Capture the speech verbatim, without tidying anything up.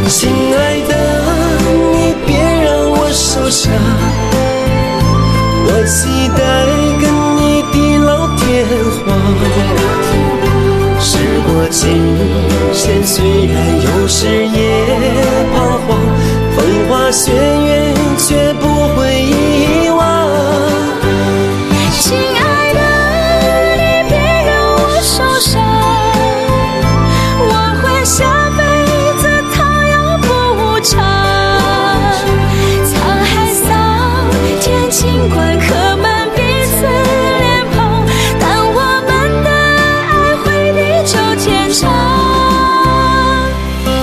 亲爱的，你别让我受伤，我期待跟你地老天荒。时过境迁，虽然有时也彷徨，风花雪月却不会遗忘。 亲爱的，你别让我受伤，我会下辈子讨要补偿。沧海桑田，尽管可